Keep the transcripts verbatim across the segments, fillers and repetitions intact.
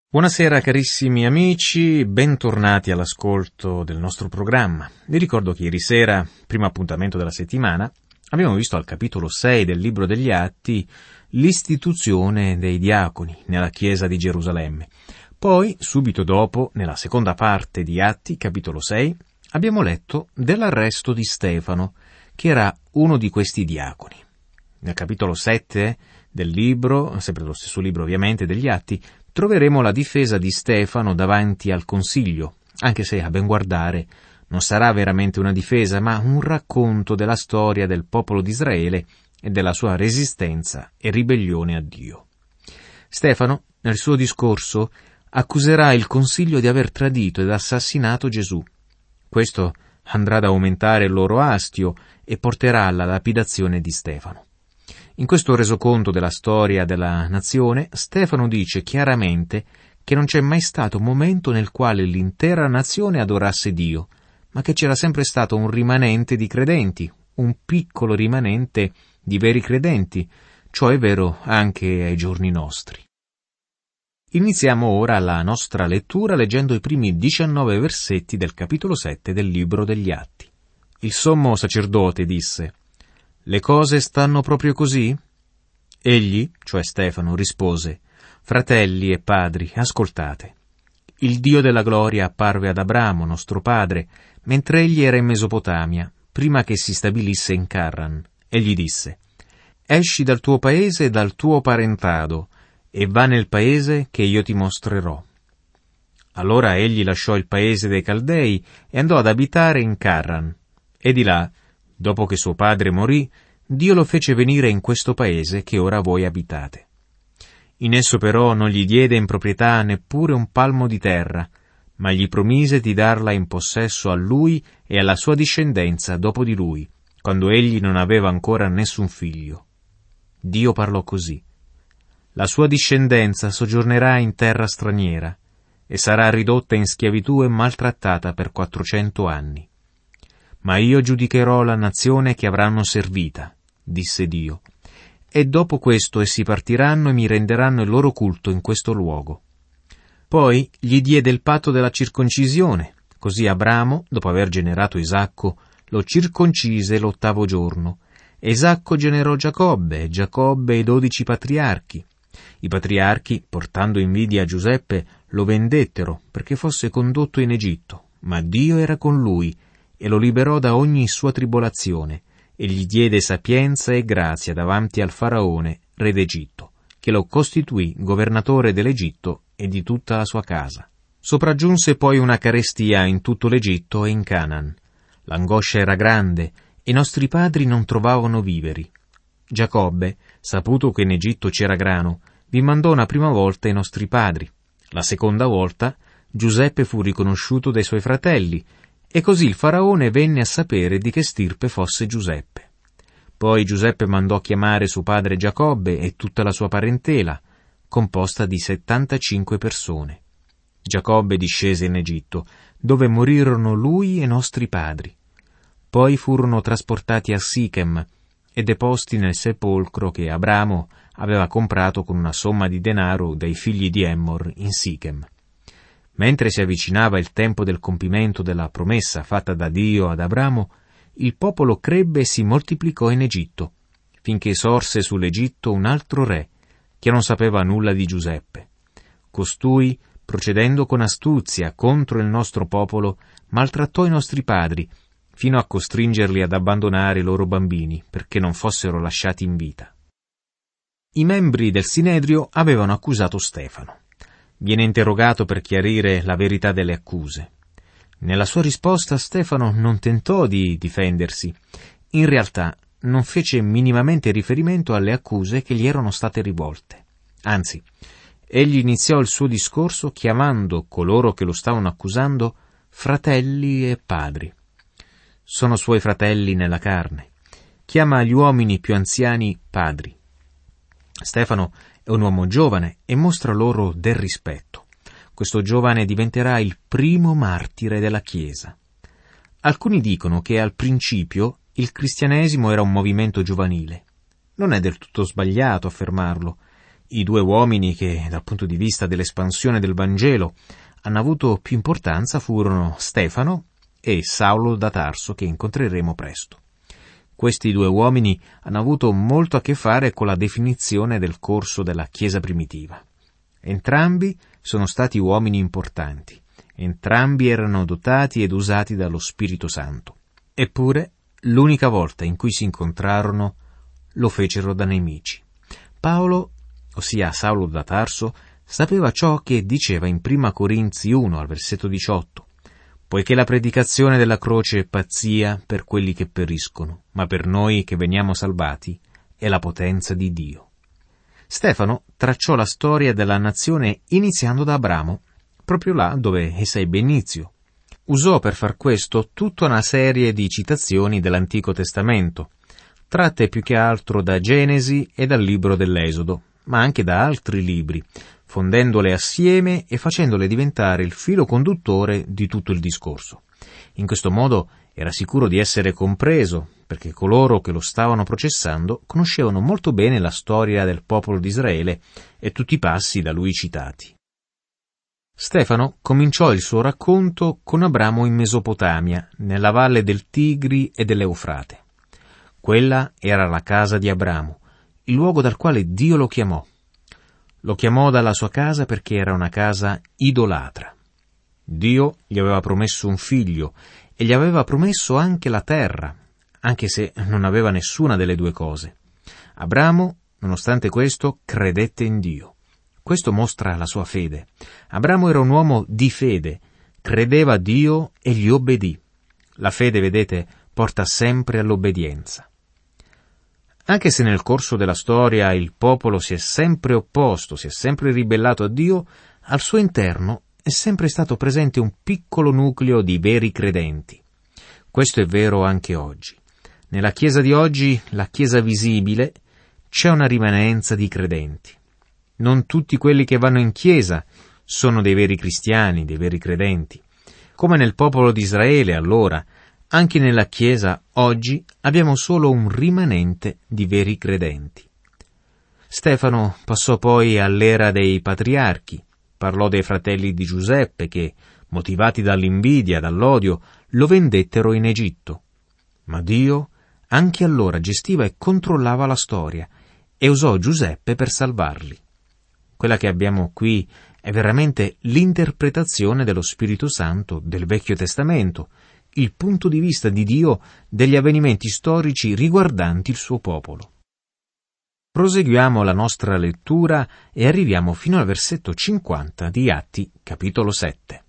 Buonasera carissimi amici, bentornati all'ascolto del nostro programma. Vi ricordo che ieri sera, primo appuntamento della settimana, abbiamo visto al capitolo sei del libro degli Atti l'istituzione dei diaconi nella chiesa di Gerusalemme. Poi, subito dopo, nella seconda parte di Atti, capitolo sei, abbiamo letto dell'arresto di Stefano, che era uno di questi diaconi. Nel capitolo sette del libro, sempre lo stesso libro ovviamente degli Atti, troveremo la difesa di Stefano davanti al Consiglio, anche se a ben guardare non sarà veramente una difesa, ma un racconto della storia del popolo di Israele e della sua resistenza e ribellione a Dio. Stefano, nel suo discorso, accuserà il Consiglio di aver tradito ed assassinato Gesù. Questo andrà ad aumentare il loro astio e porterà alla lapidazione di Stefano. In questo resoconto della storia della nazione, Stefano dice chiaramente che non c'è mai stato un momento nel quale l'intera nazione adorasse Dio, ma che c'era sempre stato un rimanente di credenti, un piccolo rimanente di veri credenti. Ciò è vero anche ai giorni nostri. Iniziamo ora la nostra lettura leggendo i primi diciannove versetti del capitolo sette del libro degli Atti. Il sommo sacerdote disse: «Le cose stanno proprio così?» Egli, cioè Stefano, rispose: «Fratelli e padri, ascoltate. Il Dio della gloria apparve ad Abramo, nostro padre, mentre egli era in Mesopotamia, prima che si stabilisse in Carran, e gli disse: esci dal tuo paese e dal tuo parentado, e va nel paese che io ti mostrerò. Allora egli lasciò il paese dei Caldei e andò ad abitare in Carran, e di là, dopo che suo padre morì, Dio lo fece venire in questo paese che ora voi abitate. In esso però non gli diede in proprietà neppure un palmo di terra, ma gli promise di darla in possesso a lui e alla sua discendenza dopo di lui, quando egli non aveva ancora nessun figlio. Dio parlò così: la sua discendenza soggiornerà in terra straniera e sarà ridotta in schiavitù e maltrattata per quattrocento anni. Ma io giudicherò la nazione che avranno servita, disse Dio, e dopo questo essi partiranno e mi renderanno il loro culto in questo luogo. Poi gli diede il patto della circoncisione, così Abramo, dopo aver generato Isacco, lo circoncise l'ottavo giorno. E Isacco generò Giacobbe, e Giacobbe i dodici patriarchi. I patriarchi, portando invidia a Giuseppe, lo vendettero perché fosse condotto in Egitto, ma Dio era con lui e lo liberò da ogni sua tribolazione, e gli diede sapienza e grazia davanti al faraone, re d'Egitto, che lo costituì governatore dell'Egitto e di tutta la sua casa. Sopraggiunse poi una carestia in tutto l'Egitto e in Canaan. L'angoscia era grande, e i nostri padri non trovavano viveri. Giacobbe, saputo che in Egitto c'era grano, vi mandò una prima volta i nostri padri. La seconda volta Giuseppe fu riconosciuto dai suoi fratelli, e così il faraone venne a sapere di che stirpe fosse Giuseppe. Poi Giuseppe mandò chiamare suo padre Giacobbe e tutta la sua parentela, composta di settantacinque persone. Giacobbe discese in Egitto, dove morirono lui e nostri padri. Poi furono trasportati a Sichem e deposti nel sepolcro che Abramo aveva comprato con una somma di denaro dai figli di Emmor in Sichem. Mentre si avvicinava il tempo del compimento della promessa fatta da Dio ad Abramo, il popolo crebbe e si moltiplicò in Egitto, finché sorse sull'Egitto un altro re, che non sapeva nulla di Giuseppe. Costui, procedendo con astuzia contro il nostro popolo, maltrattò i nostri padri, fino a costringerli ad abbandonare i loro bambini, perché non fossero lasciati in vita. I membri del Sinedrio avevano accusato Stefano. Viene interrogato per chiarire la verità delle accuse. Nella sua risposta Stefano non tentò di difendersi. In realtà non fece minimamente riferimento alle accuse che gli erano state rivolte. Anzi, egli iniziò il suo discorso chiamando coloro che lo stavano accusando fratelli e padri. Sono suoi fratelli nella carne. Chiama gli uomini più anziani padri. Stefano è un uomo giovane e mostra loro del rispetto. Questo giovane diventerà il primo martire della Chiesa. Alcuni dicono che al principio il cristianesimo era un movimento giovanile. Non è del tutto sbagliato affermarlo. I due uomini che, dal punto di vista dell'espansione del Vangelo, hanno avuto più importanza furono Stefano e Saulo da Tarso, che incontreremo presto. Questi due uomini hanno avuto molto a che fare con la definizione del corso della Chiesa primitiva. Entrambi sono stati uomini importanti, entrambi erano dotati ed usati dallo Spirito Santo. Eppure, l'unica volta in cui si incontrarono, lo fecero da nemici. Paolo, ossia Saulo da Tarso, sapeva ciò che diceva in Prima Corinzi uno, al versetto diciotto. Poiché la predicazione della croce è pazzia per quelli che periscono, ma per noi che veniamo salvati è la potenza di Dio. Stefano tracciò la storia della nazione iniziando da Abramo, proprio là dove essa ebbe inizio. Usò per far questo tutta una serie di citazioni dell'Antico Testamento, tratte più che altro da Genesi e dal libro dell'Esodo, ma anche da altri libri, fondendole assieme e facendole diventare il filo conduttore di tutto il discorso. In questo modo era sicuro di essere compreso, perché coloro che lo stavano processando conoscevano molto bene la storia del popolo di Israele e tutti i passi da lui citati. Stefano cominciò il suo racconto con Abramo in Mesopotamia, nella valle del Tigri e dell'Eufrate. Quella era la casa di Abramo, il luogo dal quale Dio lo chiamò. Lo chiamò dalla sua casa perché era una casa idolatra. Dio gli aveva promesso un figlio e gli aveva promesso anche la terra, anche se non aveva nessuna delle due cose. Abramo, nonostante questo, credette in Dio. Questo mostra la sua fede. Abramo era un uomo di fede, credeva a Dio e gli obbedì. La fede, vedete, porta sempre all'obbedienza. Anche se nel corso della storia il popolo si è sempre opposto, si è sempre ribellato a Dio, al suo interno è sempre stato presente un piccolo nucleo di veri credenti. Questo è vero anche oggi. Nella Chiesa di oggi, la Chiesa visibile, c'è una rimanenza di credenti. Non tutti quelli che vanno in Chiesa sono dei veri cristiani, dei veri credenti. Come nel popolo di Israele, allora, anche nella Chiesa oggi abbiamo solo un rimanente di veri credenti. Stefano passò poi all'era dei patriarchi, parlò dei fratelli di Giuseppe che, motivati dall'invidia, dall'odio, lo vendettero in Egitto. Ma Dio anche allora gestiva e controllava la storia e usò Giuseppe per salvarli. Quella che abbiamo qui è veramente l'interpretazione dello Spirito Santo del Vecchio Testamento, il punto di vista di Dio degli avvenimenti storici riguardanti il suo popolo. Proseguiamo la nostra lettura e arriviamo fino al versetto cinquanta di Atti, capitolo sette.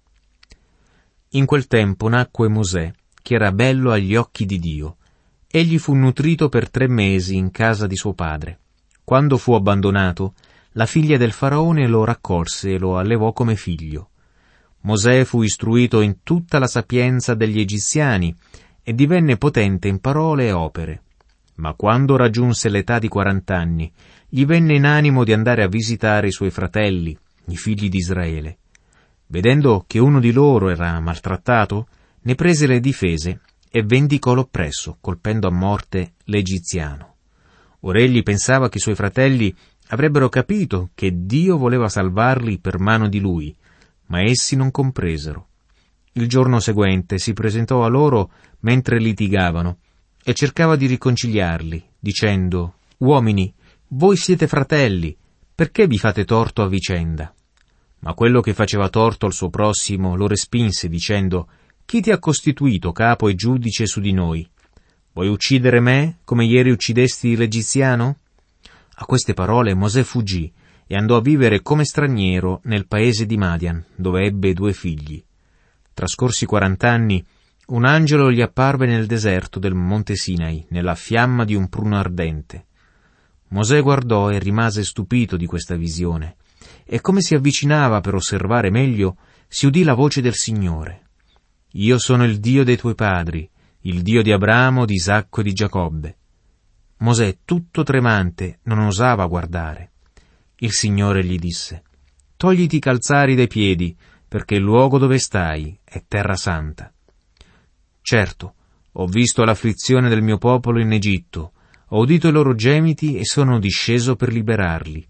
In quel tempo nacque Mosè, che era bello agli occhi di Dio. Egli fu nutrito per tre mesi in casa di suo padre. Quando fu abbandonato, la figlia del faraone lo raccolse e lo allevò come figlio. Mosè fu istruito in tutta la sapienza degli egiziani e divenne potente in parole e opere. Ma quando raggiunse l'età di quarant'anni, gli venne in animo di andare a visitare i suoi fratelli, i figli di Israele. Vedendo che uno di loro era maltrattato, ne prese le difese e vendicò l'oppresso, colpendo a morte l'egiziano. Ora egli pensava che i suoi fratelli avrebbero capito che Dio voleva salvarli per mano di lui, ma essi non compresero. Il giorno seguente si presentò a loro mentre litigavano e cercava di riconciliarli, dicendo: «Uomini, voi siete fratelli, perché vi fate torto a vicenda?» Ma quello che faceva torto al suo prossimo lo respinse, dicendo: «Chi ti ha costituito capo e giudice su di noi? Vuoi uccidere me, come ieri uccidesti l'egiziano?» A queste parole Mosè fuggì e andò a vivere come straniero nel paese di Madian, dove ebbe due figli. Trascorsi quarant'anni, un angelo gli apparve nel deserto del monte Sinai, nella fiamma di un pruno ardente. Mosè guardò e rimase stupito di questa visione, e come si avvicinava per osservare meglio, si udì la voce del Signore. «Io sono il Dio dei tuoi padri, il Dio di Abramo, di Isacco e di Giacobbe». Mosè, tutto tremante, non osava guardare. Il Signore gli disse: «Togliti i calzari dai piedi, perché il luogo dove stai è terra santa. Certo, ho visto l'afflizione del mio popolo in Egitto, ho udito i loro gemiti e sono disceso per liberarli.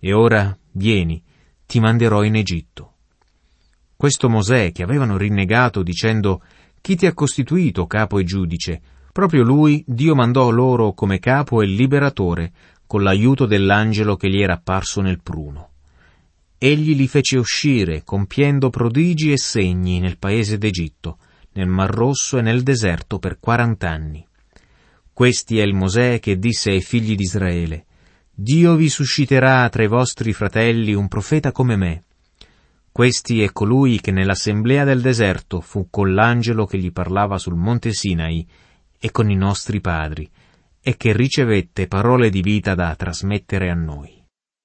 E ora, vieni, ti manderò in Egitto. Questo Mosè, che avevano rinnegato dicendo: chi ti ha costituito capo e giudice? Proprio lui Dio mandò loro come capo e liberatore, con l'aiuto dell'angelo che gli era apparso nel pruno. Egli li fece uscire, compiendo prodigi e segni nel paese d'Egitto, nel Mar Rosso e nel deserto per quarant'anni. Questi è il Mosè che disse ai figli di Israele: Dio vi susciterà tra i vostri fratelli un profeta come me. Questi è colui che nell'assemblea del deserto fu con l'angelo che gli parlava sul monte Sinai e con i nostri padri, e che ricevette parole di vita da trasmettere a noi.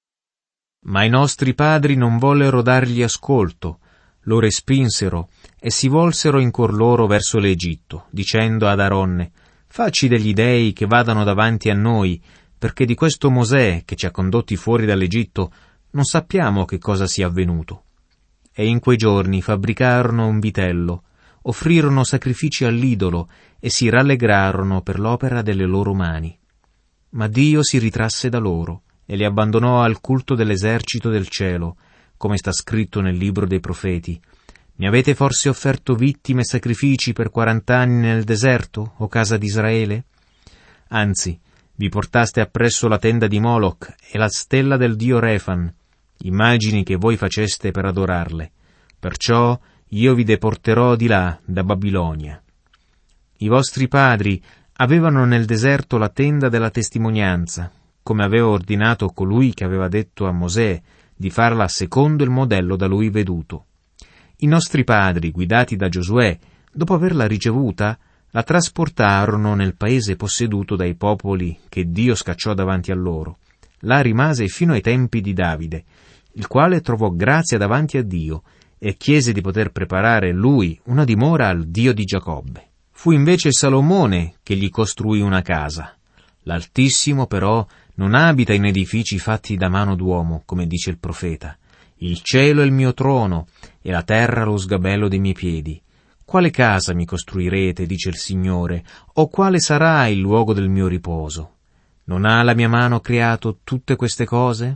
Ma i nostri padri non vollero dargli ascolto, lo respinsero e si volsero in cuor loro verso l'Egitto, dicendo ad Aronne: facci degli dei che vadano davanti a noi, perché di questo Mosè che ci ha condotti fuori dall'Egitto non sappiamo che cosa sia avvenuto. E in quei giorni fabbricarono un vitello, offrirono sacrifici all'idolo e si rallegrarono per l'opera delle loro mani. Ma Dio si ritrasse da loro e li abbandonò al culto dell'esercito del cielo, come sta scritto nel libro dei profeti. Mi avete forse offerto vittime e sacrifici per quarant'anni nel deserto, o casa di Israele? Anzi, vi portaste appresso la tenda di Moloch e la stella del dio Refan, immagini che voi faceste per adorarle. Perciò io vi deporterò di là, da Babilonia. I vostri padri avevano nel deserto la tenda della testimonianza, come aveva ordinato colui che aveva detto a Mosè di farla secondo il modello da lui veduto. I nostri padri, guidati da Giosuè, dopo averla ricevuta, la trasportarono nel paese posseduto dai popoli che Dio scacciò davanti a loro. Là rimase fino ai tempi di Davide, il quale trovò grazia davanti a Dio e chiese di poter preparare lui una dimora al Dio di Giacobbe. Fu invece Salomone che gli costruì una casa. L'Altissimo però non abita in edifici fatti da mano d'uomo, come dice il profeta. Il cielo è il mio trono e la terra lo sgabello dei miei piedi. Quale casa mi costruirete, dice il Signore, o quale sarà il luogo del mio riposo? Non ha la mia mano creato tutte queste cose?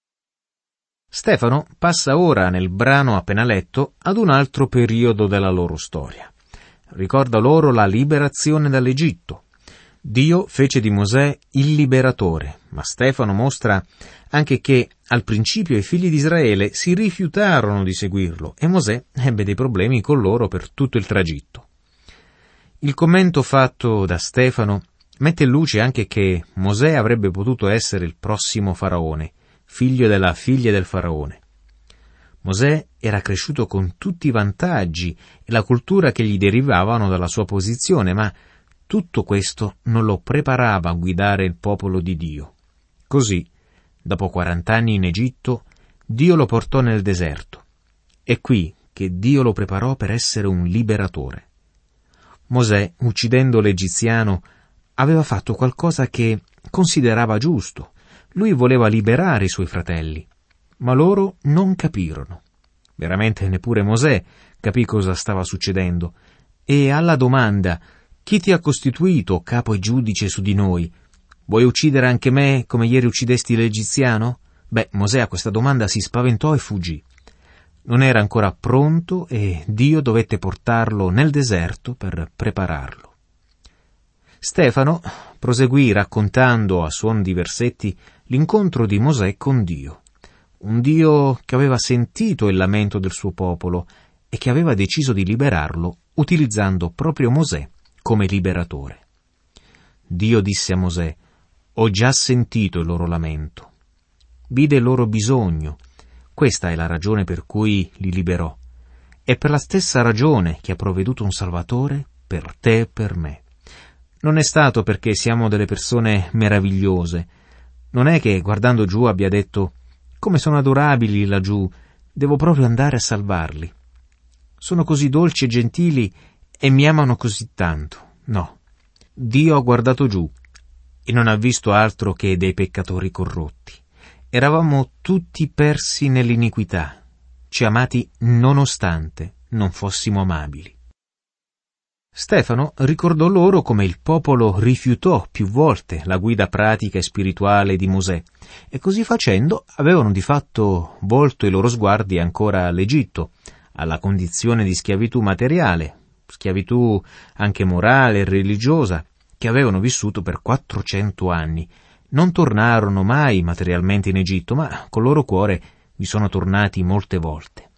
Stefano passa ora nel brano appena letto ad un altro periodo della loro storia. Ricorda loro la liberazione dall'Egitto. Dio fece di Mosè il liberatore, ma Stefano mostra anche che al principio i figli di Israele si rifiutarono di seguirlo e Mosè ebbe dei problemi con loro per tutto il tragitto. Il commento fatto da Stefano mette in luce anche che Mosè avrebbe potuto essere il prossimo faraone, figlio della figlia del faraone. Mosè era cresciuto con tutti i vantaggi e la cultura che gli derivavano dalla sua posizione, ma tutto questo non lo preparava a guidare il popolo di Dio. Così, dopo quarant'anni in Egitto, Dio lo portò nel deserto. È qui che Dio lo preparò per essere un liberatore. Mosè, uccidendo l'egiziano, aveva fatto qualcosa che considerava giusto. Lui voleva liberare i suoi fratelli, ma loro non capirono. Veramente neppure Mosè capì cosa stava succedendo, e alla domanda: chi ti ha costituito capo e giudice su di noi? Vuoi uccidere anche me come ieri uccidesti l'egiziano? Beh, Mosè a questa domanda si spaventò e fuggì. Non era ancora pronto e Dio dovette portarlo nel deserto per prepararlo. Stefano proseguì raccontando a suon di versetti l'incontro di Mosè con Dio. Un Dio che aveva sentito il lamento del suo popolo e che aveva deciso di liberarlo utilizzando proprio Mosè come liberatore. Dio disse a Mosè: ho già sentito il loro lamento. Vide il loro bisogno. Questa è la ragione per cui li liberò. È per la stessa ragione che ha provveduto un Salvatore per te e per me. Non è stato perché siamo delle persone meravigliose. Non è che guardando giù abbia detto: come sono adorabili laggiù, devo proprio andare a salvarli. Sono così dolci e gentili e mi amano così tanto. No. Dio ha guardato giù e non ha visto altro che dei peccatori corrotti. Eravamo tutti persi nell'iniquità, ci ha amati nonostante non fossimo amabili. Stefano ricordò loro come il popolo rifiutò più volte la guida pratica e spirituale di Mosè, e così facendo avevano di fatto volto i loro sguardi ancora all'Egitto, alla condizione di schiavitù materiale, schiavitù anche morale e religiosa, che avevano vissuto per quattrocento anni. Non tornarono mai materialmente in Egitto, ma col loro cuore vi sono tornati molte volte.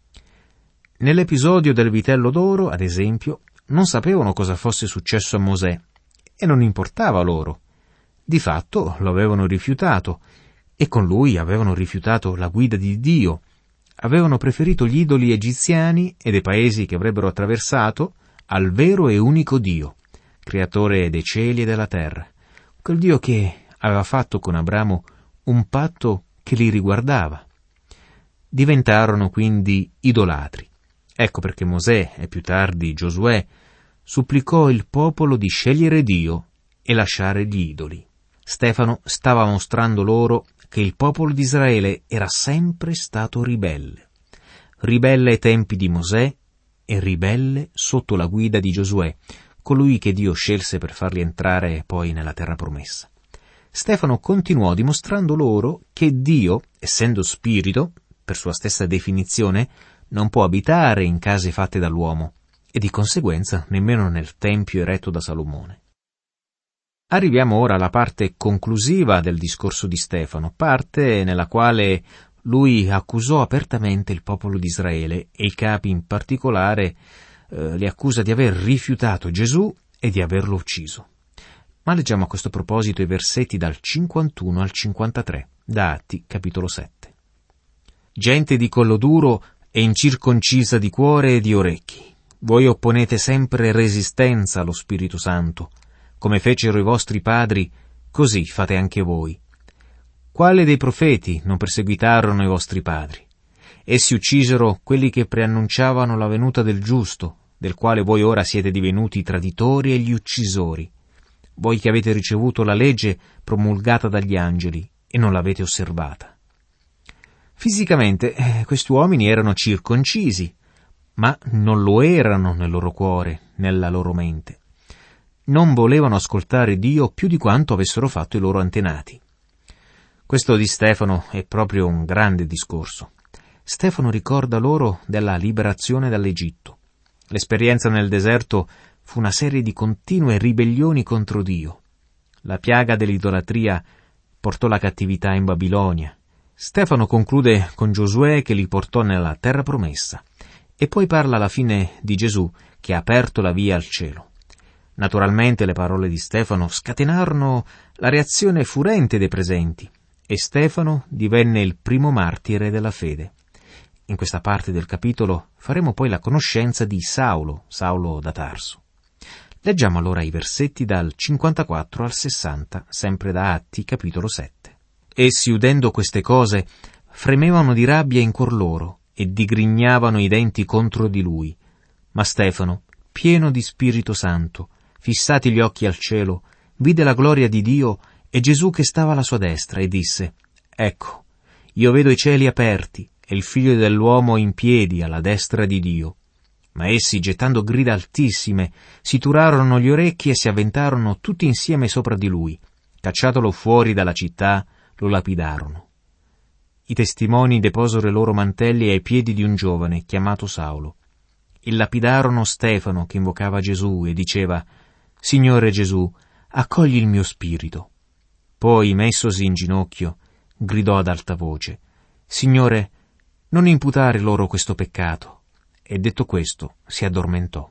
Nell'episodio del vitello d'oro, ad esempio, non sapevano cosa fosse successo a Mosè, e non importava loro. Di fatto lo avevano rifiutato, e con lui avevano rifiutato la guida di Dio. Avevano preferito gli idoli egiziani e dei paesi che avrebbero attraversato al vero e unico Dio, creatore dei cieli e della terra, quel Dio che aveva fatto con Abramo un patto che li riguardava. Diventarono quindi idolatri. Ecco perché Mosè e più tardi Giosuè supplicò il popolo di scegliere Dio e lasciare gli idoli. Stefano stava mostrando loro che il popolo di Israele era sempre stato ribelle. Ribelle ai tempi di Mosè e ribelle sotto la guida di Giosuè, colui che Dio scelse per farli entrare poi nella terra promessa. Stefano continuò dimostrando loro che Dio, essendo spirito, per sua stessa definizione, non può abitare in case fatte dall'uomo, e di conseguenza nemmeno nel tempio eretto da Salomone. Arriviamo ora alla parte conclusiva del discorso di Stefano, parte nella quale lui accusò apertamente il popolo di Israele, e i capi in particolare eh, li accusa di aver rifiutato Gesù e di averlo ucciso. Ma leggiamo a questo proposito i versetti dal cinquantuno al cinquantatré, da Atti, capitolo sette. Gente di collo duro e incirconcisa di cuore e di orecchi, voi opponete sempre resistenza allo Spirito Santo, come fecero i vostri padri, così fate anche voi. Quale dei profeti non perseguitarono i vostri padri? Essi uccisero quelli che preannunciavano la venuta del giusto, del quale voi ora siete divenuti i traditori e gli uccisori. Voi che avete ricevuto la legge promulgata dagli angeli e non l'avete osservata. Fisicamente eh, questi uomini erano circoncisi, ma non lo erano nel loro cuore, nella loro mente. Non volevano ascoltare Dio più di quanto avessero fatto i loro antenati. Questo di Stefano è proprio un grande discorso. Stefano ricorda loro della liberazione dall'Egitto. L'esperienza nel deserto fu una serie di continue ribellioni contro Dio. La piaga dell'idolatria portò la cattività in Babilonia. Stefano conclude con Giosuè che li portò nella terra promessa, e poi parla alla fine di Gesù che ha aperto la via al cielo. Naturalmente le parole di Stefano scatenarono la reazione furente dei presenti, e Stefano divenne il primo martire della fede. In questa parte del capitolo faremo poi la conoscenza di Saulo, Saulo da Tarso. Leggiamo allora i versetti dal cinquantaquattro al sessanta, sempre da Atti, capitolo sette. Essi, udendo queste cose, fremevano di rabbia in cuor loro e digrignavano i denti contro di lui. Ma Stefano, pieno di Spirito Santo, fissati gli occhi al cielo, vide la gloria di Dio e Gesù che stava alla sua destra, e disse: Ecco, io vedo i cieli aperti e il Figlio dell'uomo in piedi alla destra di Dio. Ma essi, gettando grida altissime, si turarono gli orecchi e si avventarono tutti insieme sopra di lui. Cacciatolo fuori dalla città, lo lapidarono. I testimoni deposero i loro mantelli ai piedi di un giovane chiamato Saulo. E lapidarono Stefano, che invocava Gesù e diceva: Signore Gesù, accogli il mio spirito. Poi, messosi in ginocchio, gridò ad alta voce: Signore, non imputare loro questo peccato. E detto questo, si addormentò.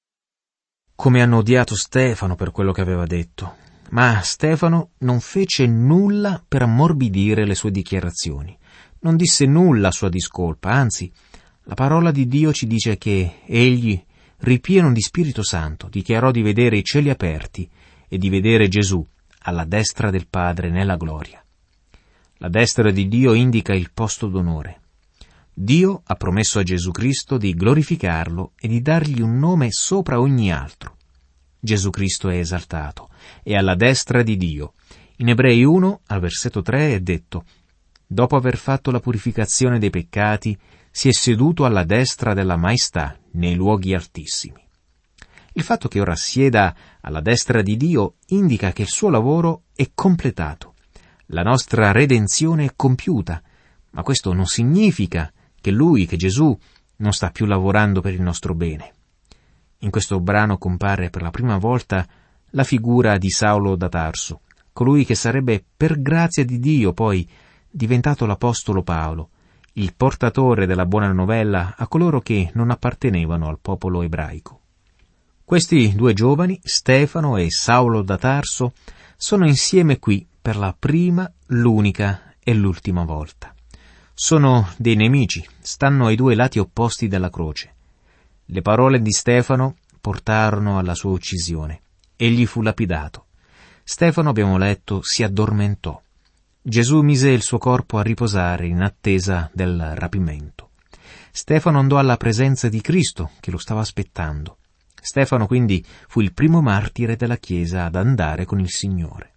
Come hanno odiato Stefano per quello che aveva detto. Ma Stefano non fece nulla per ammorbidire le sue dichiarazioni. Non disse nulla a sua discolpa, anzi, la parola di Dio ci dice che egli, ripieno di Spirito Santo, dichiarò di vedere i cieli aperti e di vedere Gesù alla destra del Padre nella gloria. La destra di Dio indica il posto d'onore. Dio ha promesso a Gesù Cristo di glorificarlo e di dargli un nome sopra ogni altro. Gesù Cristo è esaltato, è alla destra di Dio. In Ebrei uno, al versetto tre, è detto: dopo aver fatto la purificazione dei peccati, si è seduto alla destra della maestà nei luoghi altissimi. Il fatto che ora sieda alla destra di Dio indica che il suo lavoro è completato. La nostra redenzione è compiuta, ma questo non significa che Lui, che Gesù, non sta più lavorando per il nostro bene. In questo brano compare per la prima volta la figura di Saulo da Tarso, colui che sarebbe per grazia di Dio poi diventato l'apostolo Paolo, il portatore della buona novella a coloro che non appartenevano al popolo ebraico. Questi due giovani, Stefano e Saulo da Tarso, sono insieme qui per la prima, l'unica e l'ultima volta. Sono dei nemici, stanno ai due lati opposti della croce. Le parole di Stefano portarono alla sua uccisione. Egli fu lapidato. Stefano, abbiamo letto, si addormentò. Gesù mise il suo corpo a riposare in attesa del rapimento. Stefano andò alla presenza di Cristo, che lo stava aspettando. Stefano quindi fu il primo martire della Chiesa ad andare con il Signore.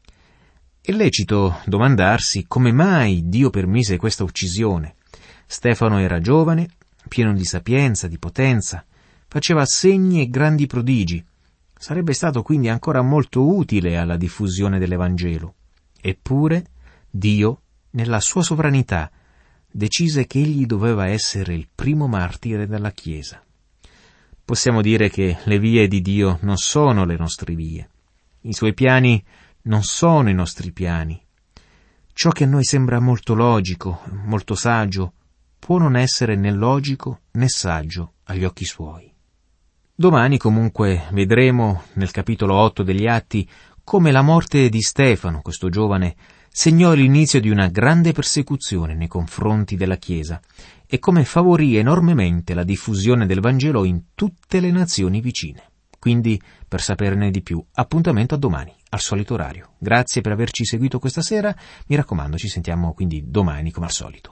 È lecito domandarsi come mai Dio permise questa uccisione. Stefano era giovane, pieno di sapienza, di potenza, faceva segni e grandi prodigi. Sarebbe stato quindi ancora molto utile alla diffusione dell'Evangelo. Eppure Dio, nella sua sovranità, decise che egli doveva essere il primo martire della Chiesa. Possiamo dire che le vie di Dio non sono le nostre vie. I suoi piani non sono i nostri piani. Ciò che a noi sembra molto logico, molto saggio, può non essere né logico né saggio agli occhi suoi. Domani comunque vedremo nel capitolo otto degli Atti come la morte di Stefano, questo giovane, segnò l'inizio di una grande persecuzione nei confronti della Chiesa e come favorì enormemente la diffusione del Vangelo in tutte le nazioni vicine. Quindi, per saperne di più, appuntamento a domani, al solito orario. Grazie per averci seguito questa sera, mi raccomando, ci sentiamo quindi domani come al solito.